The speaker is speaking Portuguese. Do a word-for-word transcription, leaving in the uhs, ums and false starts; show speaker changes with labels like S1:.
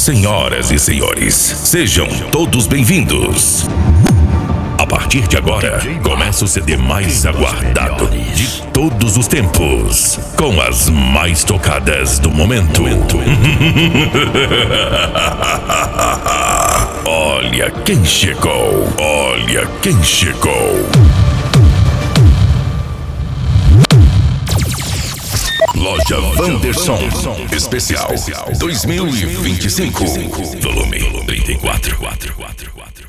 S1: Senhoras e senhores, sejam todos bem-vindos. A partir de agora, começa o C D mais aguardado de todos os tempos, com as mais tocadas do momento. Olha quem chegou, olha quem chegou. Loja Wanderson, especial dois mil e vinte e cinco, volume trinta e quatro.